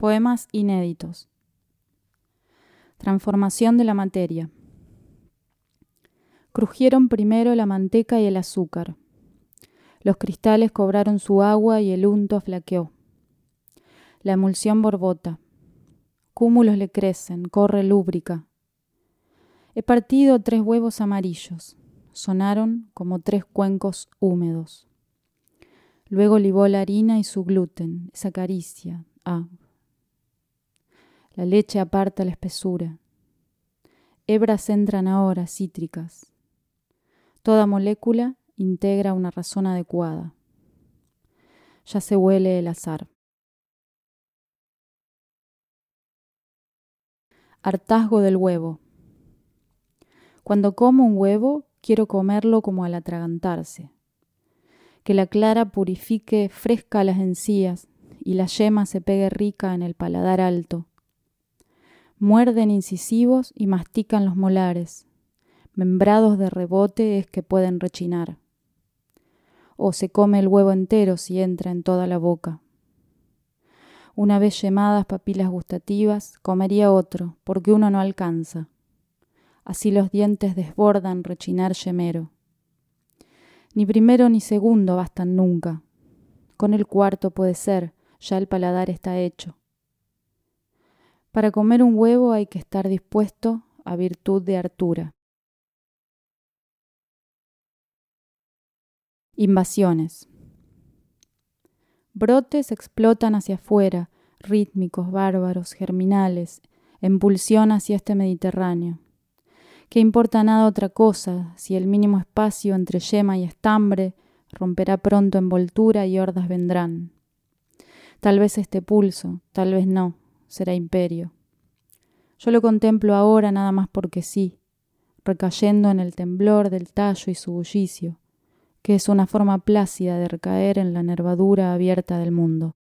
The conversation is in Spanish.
Poemas inéditos. Transformación de la materia. Crujieron primero la manteca y el azúcar. Los cristales cobraron su agua y el unto flaqueó. La emulsión borbota. Cúmulos le crecen, corre lúbrica. He partido 3 huevos amarillos. Sonaron como 3 cuencos húmedos. Luego libó la harina y su gluten, esa caricia. La leche aparta la espesura. Hebras entran ahora, cítricas. Toda molécula integra una razón adecuada. Ya se huele el azar. Hartazgo del huevo. Cuando como un huevo, quiero comerlo como al atragantarse. Que la clara purifique fresca las encías y la yema se pegue rica en el paladar alto. Muerden incisivos y mastican los molares. Membrados de rebote es que pueden rechinar. O se come el huevo entero si entra en toda la boca. Una vez yemadas papilas gustativas, comería otro, porque uno no alcanza. Así los dientes desbordan rechinar yemero. Ni primero ni segundo bastan nunca. Con el cuarto puede ser, ya el paladar está hecho. Para comer un huevo hay que estar dispuesto a virtud de hartura. Invasiones. Brotes explotan hacia afuera, rítmicos, bárbaros, germinales, en pulsión hacia este Mediterráneo. ¿Qué importa nada otra cosa si el mínimo espacio entre yema y estambre romperá pronto envoltura y hordas vendrán? Tal vez este pulso, tal vez no, será imperio. Yo lo contemplo ahora nada más porque sí, recayendo en el temblor del tallo y su bullicio, que es una forma plácida de recaer en la nervadura abierta del mundo.